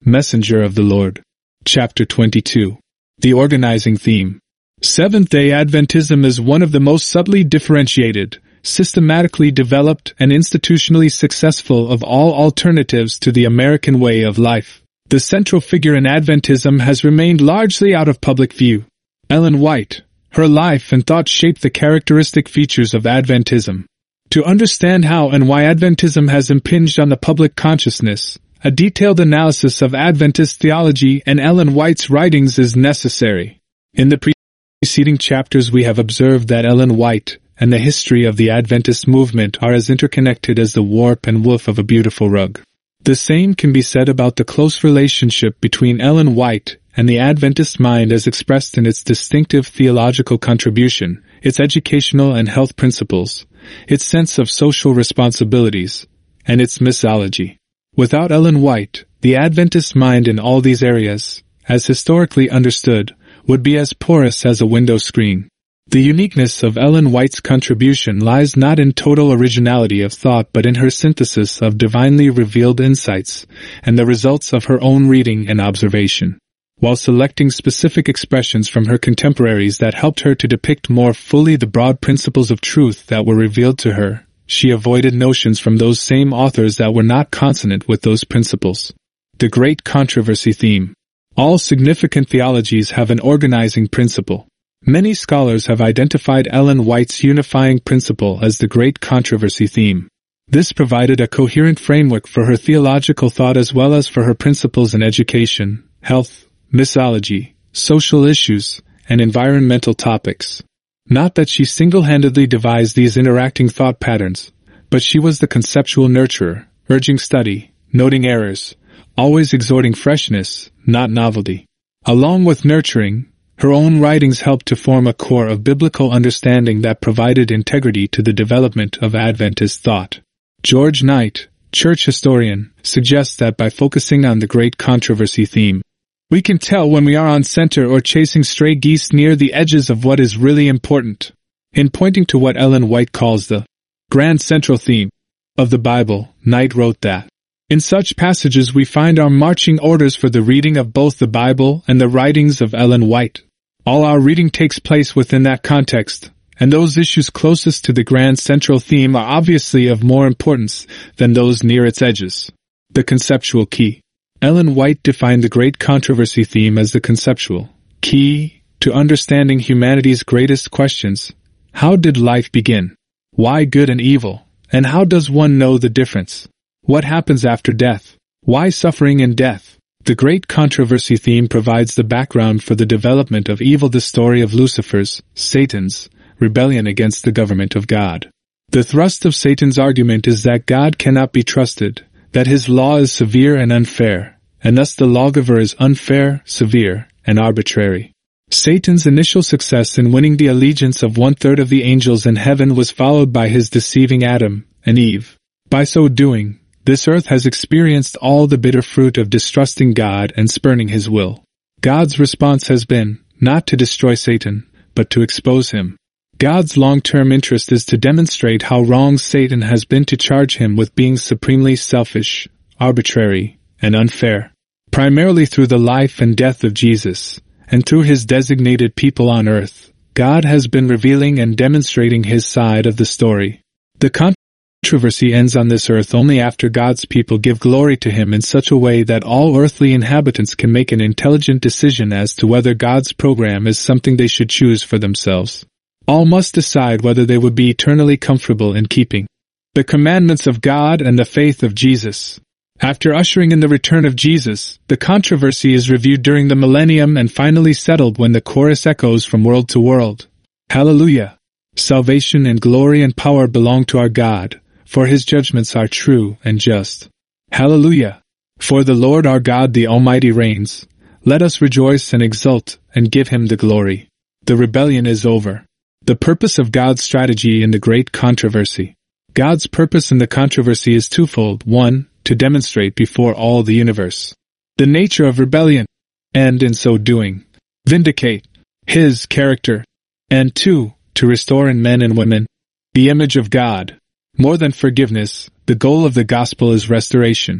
Messenger of the Lord. Chapter 22. The Organizing Theme. Seventh-day Adventism is one of the most subtly differentiated, systematically developed, and institutionally successful of all alternatives to the American way of life. The central figure in Adventism has remained largely out of public view. Ellen White. Her life and thought shaped the characteristic features of Adventism. To understand how and why Adventism has impinged on the public consciousness, a detailed analysis of Adventist theology and Ellen White's writings is necessary. In the preceding chapters we have observed that Ellen White and the history of the Adventist movement are as interconnected as the warp and woof of a beautiful rug. The same can be said about the close relationship between Ellen White and the Adventist mind as expressed in its distinctive theological contribution, its educational and health principles, its sense of social responsibilities, and its missology. Without Ellen White, the Adventist mind in all these areas, as historically understood, would be as porous as a window screen. The uniqueness of Ellen White's contribution lies not in total originality of thought but in her synthesis of divinely revealed insights and the results of her own reading and observation. While selecting specific expressions from her contemporaries that helped her to depict more fully the broad principles of truth that were revealed to her, she avoided notions from those same authors that were not consonant with those principles. The Great Controversy Theme. All significant theologies have an organizing principle. Many scholars have identified Ellen White's unifying principle as the Great Controversy Theme. This provided a coherent framework for her theological thought as well as for her principles in education, health, missology, social issues, and environmental topics. Not that she single-handedly devised these interacting thought patterns, but she was the conceptual nurturer, urging study, noting errors, always exhorting freshness, not novelty. Along with nurturing, her own writings helped to form a core of biblical understanding that provided integrity to the development of Adventist thought. George Knight, church historian, suggests that by focusing on the Great Controversy Theme, we can tell when we are on center or chasing stray geese near the edges of what is really important. In pointing to what Ellen White calls the grand central theme of the Bible, Knight wrote that, in such passages we find our marching orders for the reading of both the Bible and the writings of Ellen White. All our reading takes place within that context, and those issues closest to the grand central theme are obviously of more importance than those near its edges. The conceptual key. Ellen White defined the Great Controversy Theme as the conceptual key to understanding humanity's greatest questions. How did life begin? Why good and evil? And how does one know the difference? What happens after death? Why suffering and death? The Great Controversy Theme provides the background for the development of evil, the story of Lucifer's, Satan's, rebellion against the government of God. The thrust of Satan's argument is that God cannot be trusted, that his law is severe and unfair, and thus the lawgiver is unfair, severe, and arbitrary. Satan's initial success in winning the allegiance of 1/3 of the angels in heaven was followed by his deceiving Adam and Eve. By so doing, this earth has experienced all the bitter fruit of distrusting God and spurning his will. God's response has been, not to destroy Satan, but to expose him. God's long-term interest is to demonstrate how wrong Satan has been, to charge him with being supremely selfish, arbitrary, and unfair. Primarily through the life and death of Jesus, and through his designated people on earth, God has been revealing and demonstrating his side of the story. The controversy ends on this earth only after God's people give glory to him in such a way that all earthly inhabitants can make an intelligent decision as to whether God's program is something they should choose for themselves. All must decide whether they would be eternally comfortable in keeping the commandments of God and the faith of Jesus. After ushering in the return of Jesus, the controversy is reviewed during the millennium and finally settled when the chorus echoes from world to world. Hallelujah! Salvation and glory and power belong to our God, for his judgments are true and just. Hallelujah! For the Lord our God the Almighty reigns. Let us rejoice and exult and give him the glory. The rebellion is over. The purpose of God's strategy in the Great Controversy. God's purpose in the controversy is twofold. 1, to demonstrate before all the universe the nature of rebellion, and in so doing, vindicate his character. And 2, to restore in men and women the image of God. More than forgiveness, the goal of the gospel is restoration.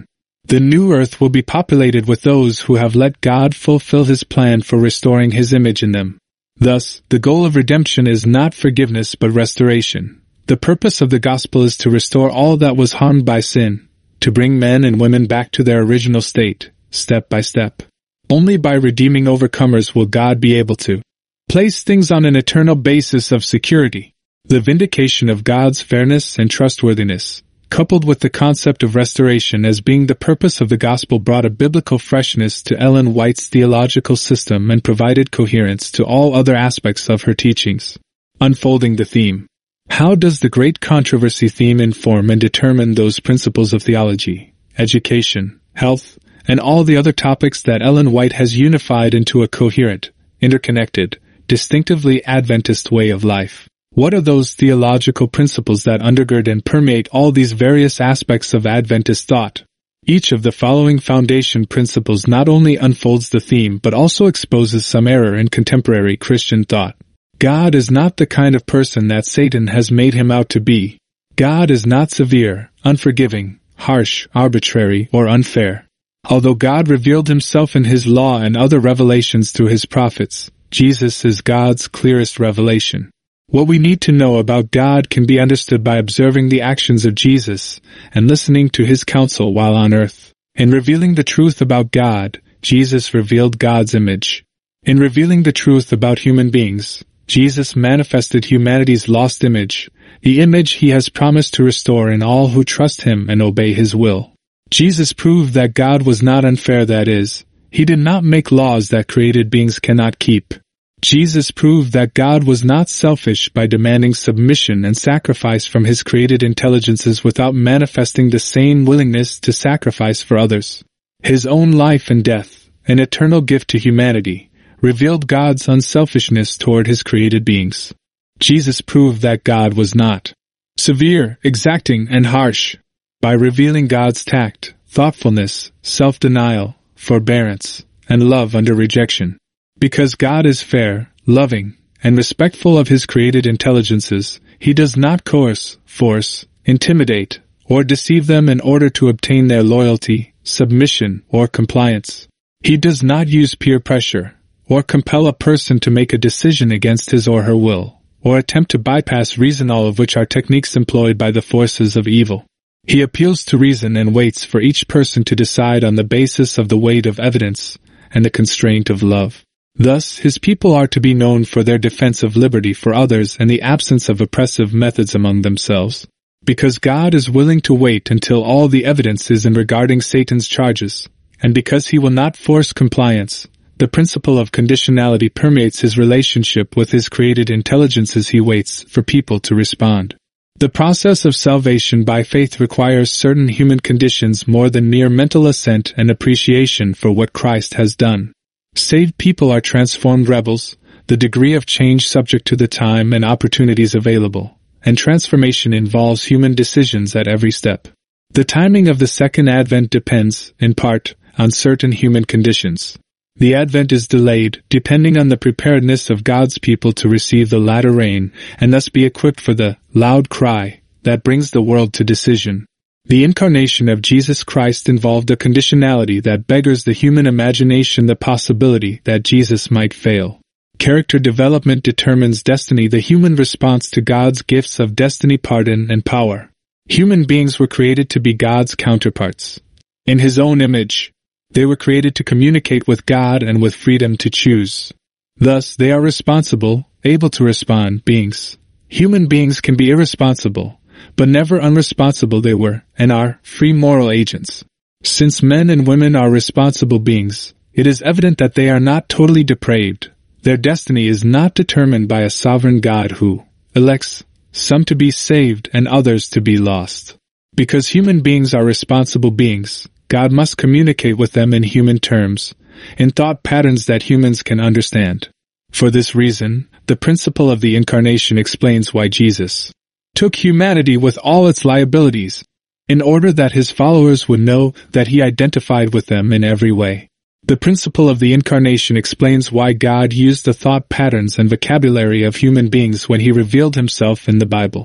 The new earth will be populated with those who have let God fulfill His plan for restoring His image in them. Thus, the goal of redemption is not forgiveness but restoration. The purpose of the gospel is to restore all that was harmed by sin, to bring men and women back to their original state, step by step. Only by redeeming overcomers will God be able to place things on an eternal basis of security. The vindication of God's fairness and trustworthiness, coupled with the concept of restoration as being the purpose of the gospel, brought a biblical freshness to Ellen White's theological system and provided coherence to all other aspects of her teachings. Unfolding the theme. How does the great controversy theme inform and determine those principles of theology, education, health, and all the other topics that Ellen White has unified into a coherent, interconnected, distinctively Adventist way of life? What are those theological principles that undergird and permeate all these various aspects of Adventist thought? Each of the following foundation principles not only unfolds the theme but also exposes some error in contemporary Christian thought. God is not the kind of person that Satan has made him out to be. God is not severe, unforgiving, harsh, arbitrary, or unfair. Although God revealed Himself in His law and other revelations through His prophets, Jesus is God's clearest revelation. What we need to know about God can be understood by observing the actions of Jesus and listening to His counsel while on earth. In revealing the truth about God, Jesus revealed God's image. In revealing the truth about human beings, Jesus manifested humanity's lost image, the image He has promised to restore in all who trust Him and obey His will. Jesus proved that God was not unfair, that is, He did not make laws that created beings cannot keep. Jesus proved that God was not selfish by demanding submission and sacrifice from His created intelligences without manifesting the same willingness to sacrifice for others. His own life and death, an eternal gift to humanity, revealed God's unselfishness toward His created beings. Jesus proved that God was not severe, exacting, and harsh by revealing God's tact, thoughtfulness, self-denial, forbearance, and love under rejection. Because God is fair, loving, and respectful of His created intelligences, He does not coerce, force, intimidate, or deceive them in order to obtain their loyalty, submission, or compliance. He does not use peer pressure, or compel a person to make a decision against his or her will, or attempt to bypass reason, all of which are techniques employed by the forces of evil. He appeals to reason and waits for each person to decide on the basis of the weight of evidence and the constraint of love. Thus, His people are to be known for their defense of liberty for others and the absence of oppressive methods among themselves. Because God is willing to wait until all the evidence is in regarding Satan's charges, and because He will not force compliance, the principle of conditionality permeates His relationship with His created intelligences. He waits for people to respond. The process of salvation by faith requires certain human conditions more than mere mental assent and appreciation for what Christ has done. Saved people are transformed rebels, the degree of change subject to the time and opportunities available, and transformation involves human decisions at every step. The timing of the second advent depends, in part, on certain human conditions. The advent is delayed, depending on the preparedness of God's people to receive the latter rain, and thus be equipped for the loud cry that brings the world to decision. The incarnation of Jesus Christ involved a conditionality that beggars the human imagination, the possibility that Jesus might fail. Character development determines destiny, the human response to God's gifts of destiny, pardon, and power. Human beings were created to be God's counterparts. In His own image, they were created to communicate with God and with freedom to choose. Thus, they are responsible, able to respond beings. Human beings can be irresponsible, but never unresponsible. They were, and are, free moral agents. Since men and women are responsible beings, it is evident that they are not totally depraved. Their destiny is not determined by a sovereign God who elects some to be saved and others to be lost. Because human beings are responsible beings, God must communicate with them in human terms, in thought patterns that humans can understand. For this reason, the principle of the Incarnation explains why Jesus took humanity with all its liabilities, in order that His followers would know that He identified with them in every way. The principle of the Incarnation explains why God used the thought patterns and vocabulary of human beings when He revealed Himself in the Bible.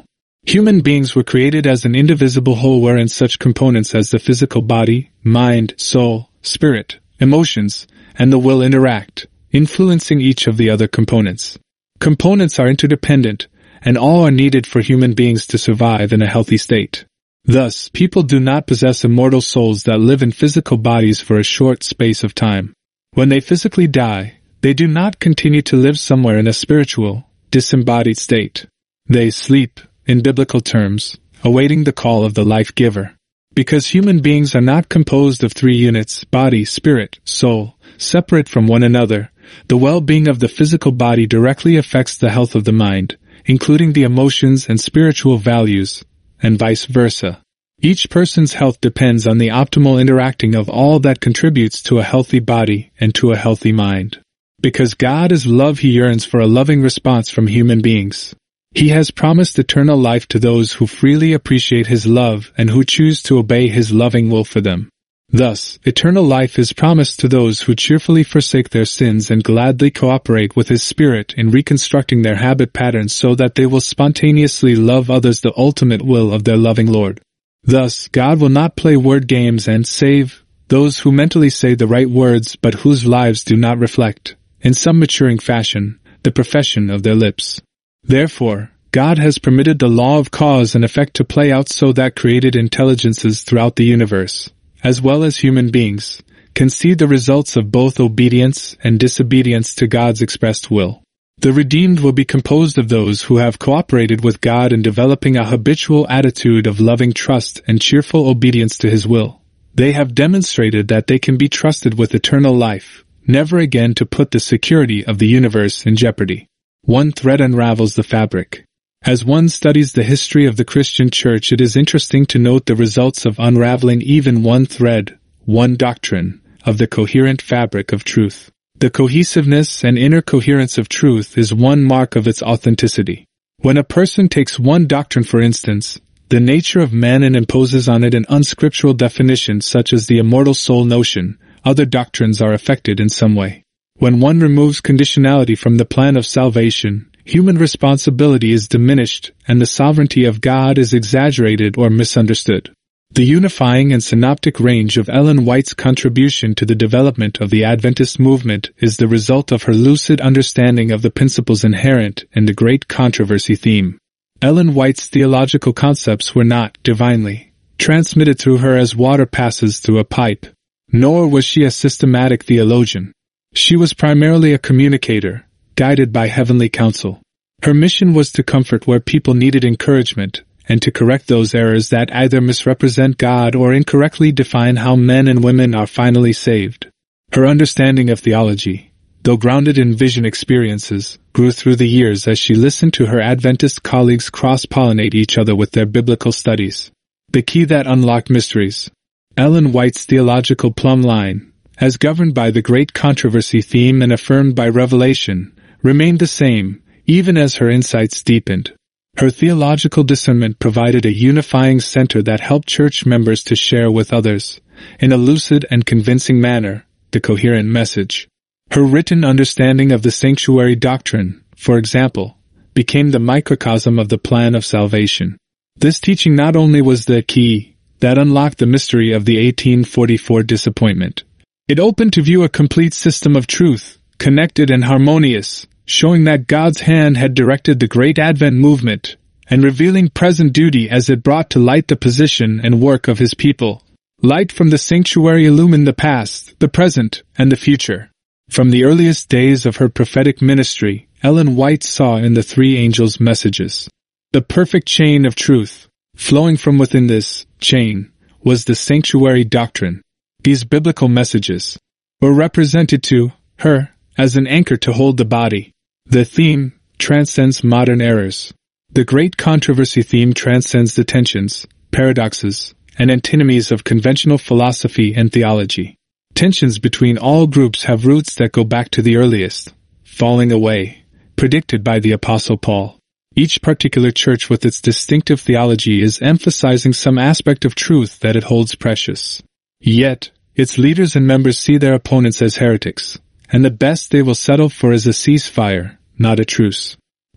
Human beings were created as an indivisible whole wherein such components as the physical body, mind, soul, spirit, emotions, and the will interact, influencing each of the other components. Components are interdependent, and all are needed for human beings to survive in a healthy state. Thus, people do not possess immortal souls that live in physical bodies for a short space of time. When they physically die, they do not continue to live somewhere in a spiritual, disembodied state. They sleep, in biblical terms, awaiting the call of the life-giver. Because human beings are not composed of three units, body, spirit, soul, separate from one another, the well-being of the physical body directly affects the health of the mind, including the emotions and spiritual values, and vice versa. Each person's health depends on the optimal interacting of all that contributes to a healthy body and to a healthy mind. Because God is love, He yearns for a loving response from human beings. He has promised eternal life to those who freely appreciate His love and who choose to obey His loving will for them. Thus, eternal life is promised to those who cheerfully forsake their sins and gladly cooperate with His Spirit in reconstructing their habit patterns so that they will spontaneously love others, the ultimate will of their loving Lord. Thus, God will not play word games and save those who mentally say the right words but whose lives do not reflect, in some maturing fashion, the profession of their lips. Therefore, God has permitted the law of cause and effect to play out so that created intelligences throughout the universe, as well as human beings, can see the results of both obedience and disobedience to God's expressed will. The redeemed will be composed of those who have cooperated with God in developing a habitual attitude of loving trust and cheerful obedience to His will. They have demonstrated that they can be trusted with eternal life, never again to put the security of the universe in jeopardy. One thread unravels the fabric. As one studies the history of the Christian Church, it is interesting to note the results of unraveling even one thread, one doctrine, of the coherent fabric of truth. The cohesiveness and inner coherence of truth is one mark of its authenticity. When a person takes one doctrine, for instance, the nature of man, and imposes on it an unscriptural definition such as the immortal soul notion, other doctrines are affected in some way. When one removes conditionality from the plan of salvation, human responsibility is diminished and the sovereignty of God is exaggerated or misunderstood. The unifying and synoptic range of Ellen White's contribution to the development of the Adventist movement is the result of her lucid understanding of the principles inherent in the Great Controversy theme. Ellen White's theological concepts were not, divinely, transmitted through her as water passes through a pipe, nor was she a systematic theologian. She was primarily a communicator, guided by heavenly counsel. Her mission was to comfort where people needed encouragement, and to correct those errors that either misrepresent God or incorrectly define how men and women are finally saved. Her understanding of theology, though grounded in vision experiences, grew through the years as she listened to her Adventist colleagues cross-pollinate each other with their biblical studies. The key that unlocked mysteries. Ellen White's theological plumb line, as governed by the Great Controversy theme and affirmed by revelation, remained the same, even as her insights deepened. Her theological discernment provided a unifying center that helped church members to share with others, in a lucid and convincing manner, the coherent message. Her written understanding of the sanctuary doctrine, for example, became the microcosm of the plan of salvation. This teaching not only was the key that unlocked the mystery of the 1844 disappointment, it opened to view a complete system of truth, connected and harmonious, showing that God's hand had directed the Great Advent movement, and revealing present duty as it brought to light the position and work of His people. Light from the sanctuary illumined the past, the present, and the future. From the earliest days of her prophetic ministry, Ellen White saw in the three angels' messages the perfect chain of truth. Flowing from within this chain was the sanctuary doctrine. These biblical messages were represented to her as an anchor to hold the body. The theme transcends modern errors. The Great Controversy theme transcends the tensions, paradoxes, and antinomies of conventional philosophy and theology. Tensions between all groups have roots that go back to the earliest, falling away, predicted by the Apostle Paul. Each particular church with its distinctive theology is emphasizing some aspect of truth that it holds precious. Yet, its leaders and members see their opponents as heretics, and the best they will settle for is a ceasefire, not a truce.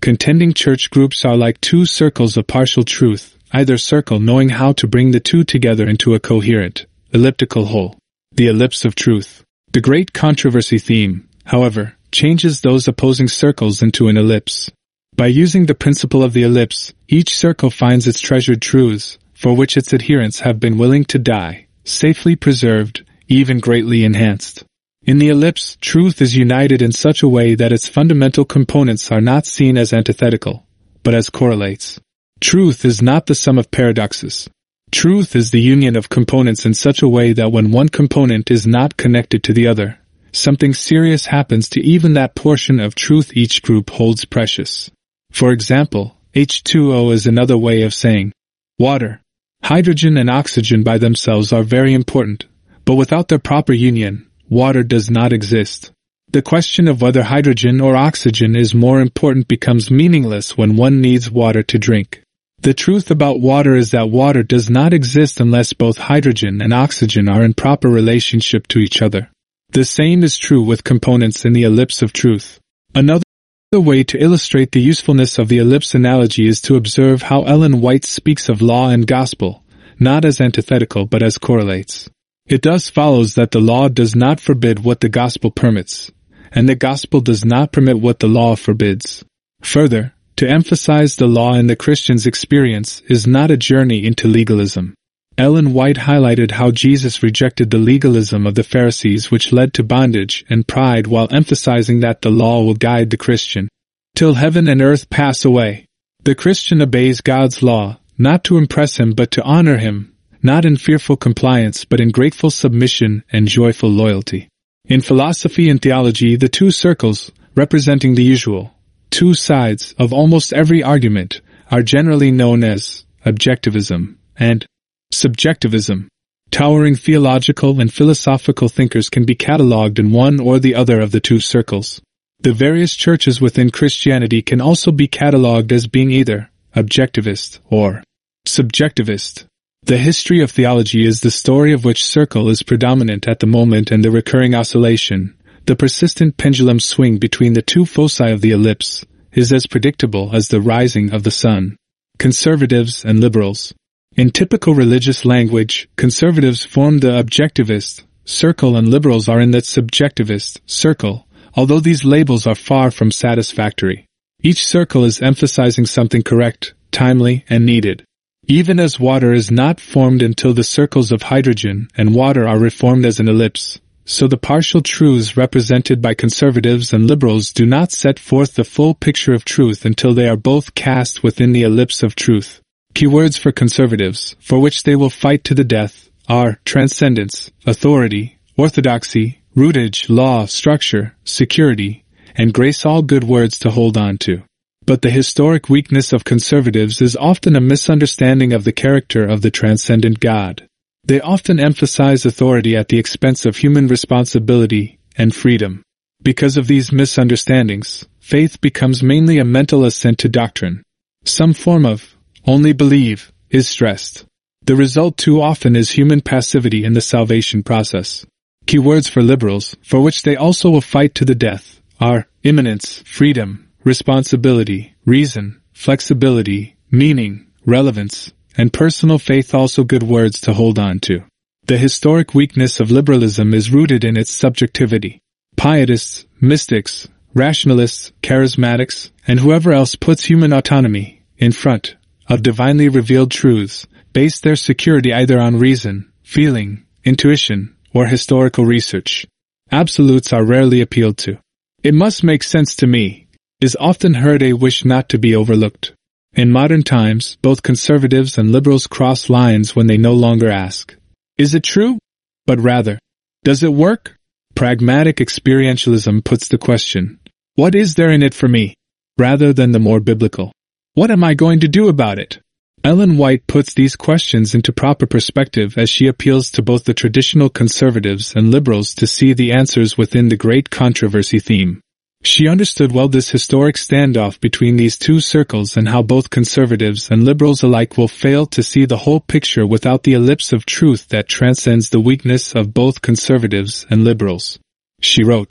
Contending church groups are like two circles of partial truth, either circle knowing how to bring the two together into a coherent, elliptical whole. The ellipse of truth. The great controversy theme, however, changes those opposing circles into an ellipse. By using the principle of the ellipse, each circle finds its treasured truths, for which its adherents have been willing to die, safely preserved, even greatly enhanced. In the ellipse, truth is united in such a way that its fundamental components are not seen as antithetical, but as correlates. Truth is not the sum of paradoxes. Truth is the union of components in such a way that when one component is not connected to the other, something serious happens to even that portion of truth each group holds precious. For example, H2O is another way of saying water. Hydrogen and oxygen by themselves are very important, but without their proper union, water does not exist. The question of whether hydrogen or oxygen is more important becomes meaningless when one needs water to drink. The truth about water is that water does not exist unless both hydrogen and oxygen are in proper relationship to each other. The same is true with components in the ellipse of truth. Another way to illustrate the usefulness of the ellipse analogy is to observe how Ellen White speaks of law and gospel, not as antithetical but as correlates. It thus follows that the law does not forbid what the gospel permits, and the gospel does not permit what the law forbids. Further, to emphasize the law in the Christian's experience is not a journey into legalism. Ellen White highlighted how Jesus rejected the legalism of the Pharisees which led to bondage and pride while emphasizing that the law will guide the Christian till heaven and earth pass away. The Christian obeys God's law, not to impress him but to honor him, not in fearful compliance but in grateful submission and joyful loyalty. In philosophy and theology, the two circles, representing the usual two sides of almost every argument, are generally known as objectivism and subjectivism. Towering theological and philosophical thinkers can be catalogued in one or the other of the two circles. The various churches within Christianity can also be catalogued as being either objectivist or subjectivist. The history of theology is the story of which circle is predominant at the moment, and the recurring oscillation, the persistent pendulum swing between the two foci of the ellipse, is as predictable as the rising of the sun. Conservatives and liberals. In typical religious language, conservatives form the objectivist circle and liberals are in the subjectivist circle, although these labels are far from satisfactory. Each circle is emphasizing something correct, timely, and needed. Even as water is not formed until the circles of hydrogen and water are reformed as an ellipse, so the partial truths represented by conservatives and liberals do not set forth the full picture of truth until they are both cast within the ellipse of truth. Keywords for conservatives, for which they will fight to the death, are transcendence, authority, orthodoxy, rootage, law, structure, security, and grace, all good words to hold on to. But the historic weakness of conservatives is often a misunderstanding of the character of the transcendent God. They often emphasize authority at the expense of human responsibility and freedom. Because of these misunderstandings, faith becomes mainly a mental assent to doctrine. Some form of only believe is stressed. The result too often is human passivity in the salvation process. Keywords for liberals, for which they also will fight to the death, are immanence, freedom, responsibility, reason, flexibility, meaning, relevance, and personal faith, also good words to hold on to. The historic weakness of liberalism is rooted in its subjectivity. Pietists, mystics, rationalists, charismatics, and whoever else puts human autonomy in front of divinely revealed truths base their security either on reason, feeling, intuition, or historical research. Absolutes are rarely appealed to. It must make sense to me is often heard a wish not to be overlooked. In modern times, both conservatives and liberals cross lines when they no longer ask, is it true? But rather, does it work? Pragmatic experientialism puts the question, what is there in it for me? Rather than the more biblical, what am I going to do about it? Ellen White puts these questions into proper perspective as she appeals to both the traditional conservatives and liberals to see the answers within the great controversy theme. She understood well this historic standoff between these two circles and how both conservatives and liberals alike will fail to see the whole picture without the ellipse of truth that transcends the weakness of both conservatives and liberals. She wrote,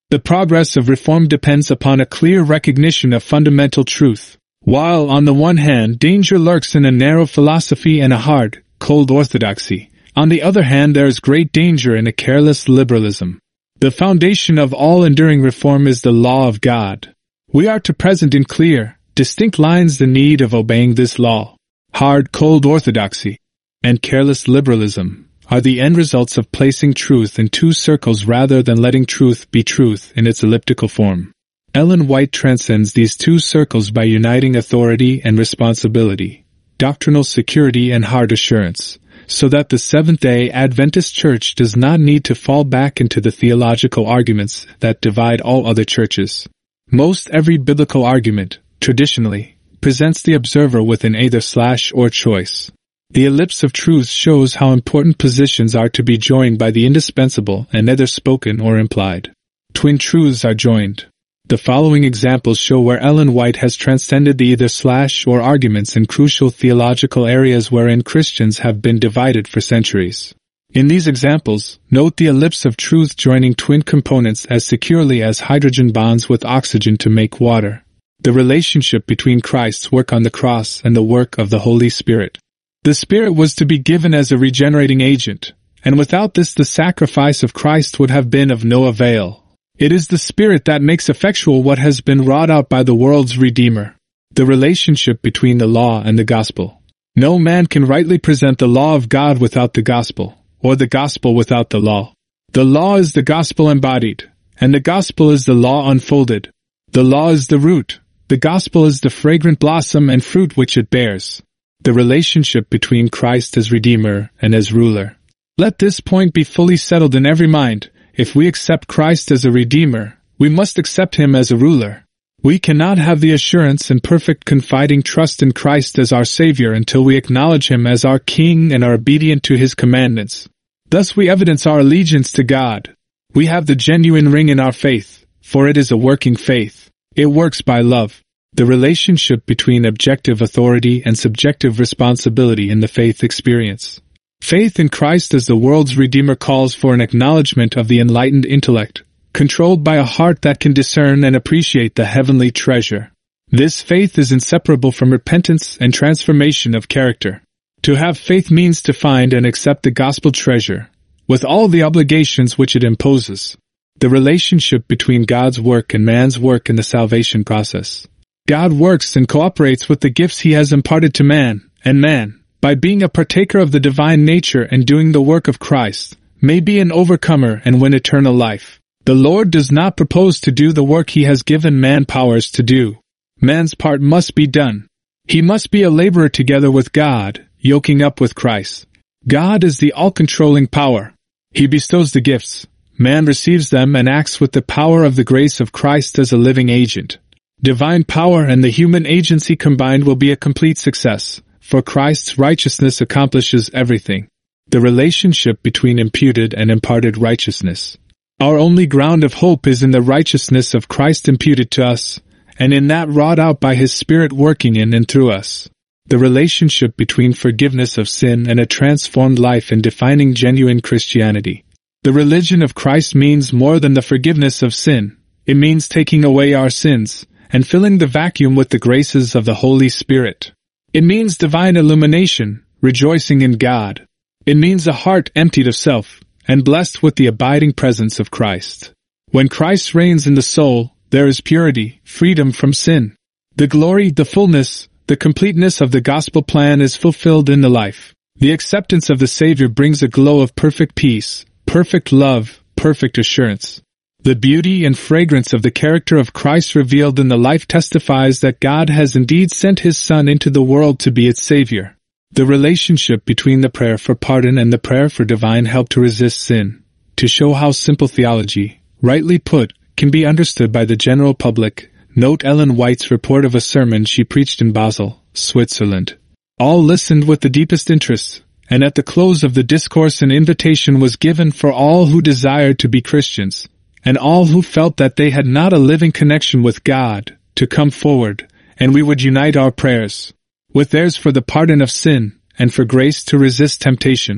The progress of reform depends upon a clear recognition of fundamental truth. While on the one hand danger lurks in a narrow philosophy and a hard, cold orthodoxy, on the other hand there is great danger in a careless liberalism. The foundation of all enduring reform is the law of God. We are to present in clear, distinct lines the need of obeying this law. Hard, cold orthodoxy and careless liberalism are the end results of placing truth in two circles rather than letting truth be truth in its elliptical form. Ellen White transcends these two circles by uniting authority and responsibility, doctrinal security and hard assurance, so that the Seventh-day Adventist Church does not need to fall back into the theological arguments that divide all other churches. Most every biblical argument, traditionally, presents the observer with an either/or choice. The ellipse of truth shows how important positions are to be joined by the indispensable and either spoken or implied. Twin truths are joined. The following examples show where Ellen White has transcended the either/or arguments in crucial theological areas wherein Christians have been divided for centuries. In these examples, note the ellipse of truth joining twin components as securely as hydrogen bonds with oxygen to make water. The relationship between Christ's work on the cross and the work of the Holy Spirit. The Spirit was to be given as a regenerating agent, and without this the sacrifice of Christ would have been of no avail. It is the Spirit that makes effectual what has been wrought out by the world's Redeemer. The relationship between the law and the gospel. No man can rightly present the law of God without the gospel, or the gospel without the law. The law is the gospel embodied, and the gospel is the law unfolded. The law is the root, the gospel is the fragrant blossom and fruit which it bears. The relationship between Christ as Redeemer and as Ruler. Let this point be fully settled in every mind. If we accept Christ as a Redeemer, we must accept Him as a Ruler. We cannot have the assurance and perfect confiding trust in Christ as our Savior until we acknowledge Him as our King and are obedient to His commandments. Thus we evidence our allegiance to God. We have the genuine ring in our faith, for it is a working faith. It works by love. The relationship between objective authority and subjective responsibility in the faith experience. Faith in Christ as the world's Redeemer calls for an acknowledgement of the enlightened intellect, controlled by a heart that can discern and appreciate the heavenly treasure. This faith is inseparable from repentance and transformation of character. To have faith means to find and accept the gospel treasure, with all the obligations which it imposes. The relationship between God's work and man's work in the salvation process. God works and cooperates with the gifts He has imparted to man, and man, by being a partaker of the divine nature and doing the work of Christ, may be an overcomer and win eternal life. The Lord does not propose to do the work He has given man powers to do. Man's part must be done. He must be a laborer together with God, yoking up with Christ. God is the all-controlling power. He bestows the gifts. Man receives them and acts with the power of the grace of Christ as a living agent. Divine power and the human agency combined will be a complete success, for Christ's righteousness accomplishes everything. The relationship between imputed and imparted righteousness. Our only ground of hope is in the righteousness of Christ imputed to us, and in that wrought out by His Spirit working in and through us. The relationship between forgiveness of sin and a transformed life in defining genuine Christianity. The religion of Christ means more than the forgiveness of sin. It means taking away our sins, and filling the vacuum with the graces of the Holy Spirit. It means divine illumination, rejoicing in God. It means a heart emptied of self, and blessed with the abiding presence of Christ. When Christ reigns in the soul, there is purity, freedom from sin. The glory, the fullness, the completeness of the gospel plan is fulfilled in the life. The acceptance of the Savior brings a glow of perfect peace, perfect love, perfect assurance. The beauty and fragrance of the character of Christ revealed in the life testifies that God has indeed sent His Son into the world to be its Savior. The relationship between the prayer for pardon and the prayer for divine help to resist sin. To show how simple theology, rightly put, can be understood by the general public, note Ellen White's report of a sermon she preached in Basel, Switzerland. All listened with the deepest interest, and at the close of the discourse an invitation was given for all who desired to be Christians, and all who felt that they had not a living connection with God, to come forward, and we would unite our prayers with theirs for the pardon of sin, and for grace to resist temptation.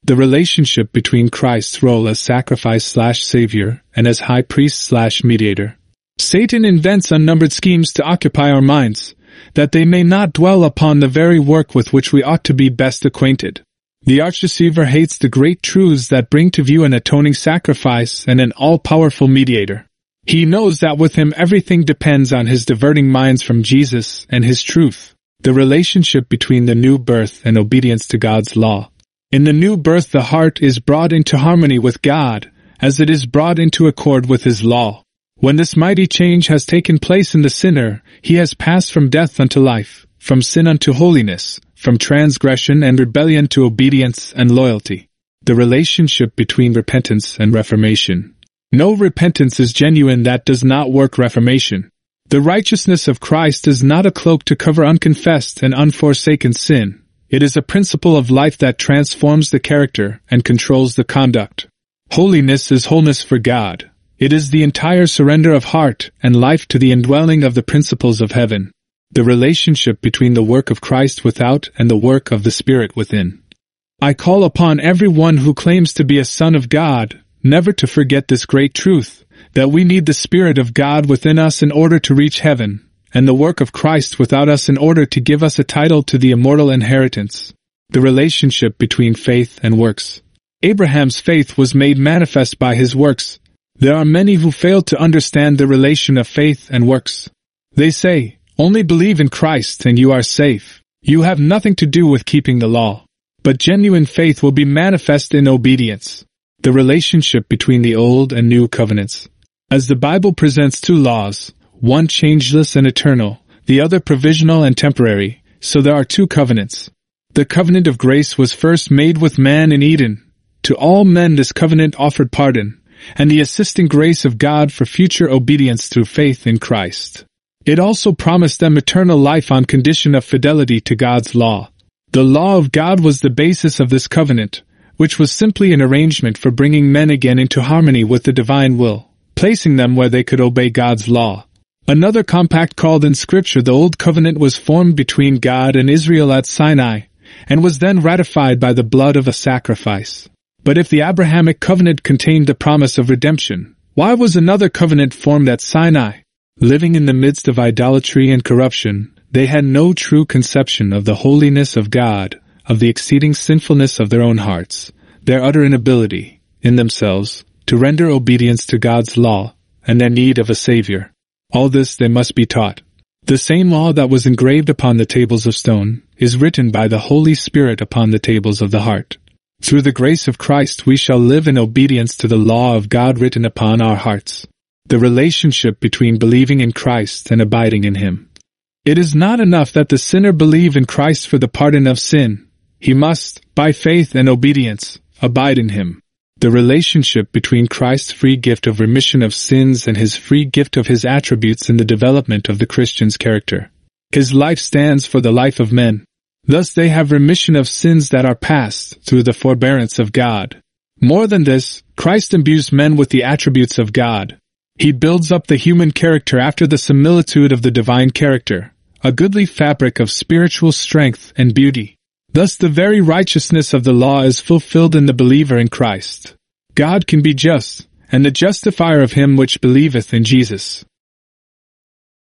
The relationship between Christ's role as sacrifice/savior and as high priest/mediator. Satan invents unnumbered schemes to occupy our minds, that they may not dwell upon the very work with which we ought to be best acquainted. The arch-deceiver hates the great truths that bring to view an atoning sacrifice and an all-powerful mediator. He knows that with him everything depends on his diverting minds from Jesus and his truth, the relationship between the new birth and obedience to God's law. In the new birth the heart is brought into harmony with God, as it is brought into accord with his law. When this mighty change has taken place in the sinner, he has passed from death unto life, from sin unto holiness, from transgression and rebellion to obedience and loyalty. The relationship between repentance and reformation. No repentance is genuine that does not work reformation. The righteousness of Christ is not a cloak to cover unconfessed and unforsaken sin. It is a principle of life that transforms the character and controls the conduct. Holiness is wholeness for God. It is the entire surrender of heart and life to the indwelling of the principles of heaven. The relationship between the work of Christ without and the work of the Spirit within. I call upon everyone who claims to be a son of God never to forget this great truth, that we need the Spirit of God within us in order to reach heaven, and the work of Christ without us in order to give us a title to the immortal inheritance. The relationship between faith and works. Abraham's faith was made manifest by his works. There are many who fail to understand the relation of faith and works. They say, only believe in Christ and you are safe. You have nothing to do with keeping the law. But genuine faith will be manifest in obedience. The relationship between the Old and New Covenants. As the Bible presents two laws, one changeless and eternal, the other provisional and temporary, so there are two covenants. The covenant of grace was first made with man in Eden. To all men this covenant offered pardon, and the assisting grace of God for future obedience through faith in Christ. It also promised them eternal life on condition of fidelity to God's law. The law of God was the basis of this covenant, which was simply an arrangement for bringing men again into harmony with the divine will, placing them where they could obey God's law. Another compact called in Scripture the Old Covenant was formed between God and Israel at Sinai, and was then ratified by the blood of a sacrifice. But if the Abrahamic covenant contained the promise of redemption, why was another covenant formed at Sinai? Living in the midst of idolatry and corruption, they had no true conception of the holiness of God, of the exceeding sinfulness of their own hearts, their utter inability, in themselves, to render obedience to God's law, and their need of a Savior. All this they must be taught. The same law that was engraved upon the tables of stone is written by the Holy Spirit upon the tables of the heart. Through the grace of Christ we shall live in obedience to the law of God written upon our hearts. The relationship between believing in Christ and abiding in Him. It is not enough that the sinner believe in Christ for the pardon of sin. He must, by faith and obedience, abide in Him. The relationship between Christ's free gift of remission of sins and His free gift of His attributes in the development of the Christian's character. His life stands for the life of men. Thus they have remission of sins that are past through the forbearance of God. More than this, Christ imbues men with the attributes of God. He builds up the human character after the similitude of the divine character, a goodly fabric of spiritual strength and beauty. Thus the very righteousness of the law is fulfilled in the believer in Christ. God can be just, and the justifier of him which believeth in Jesus.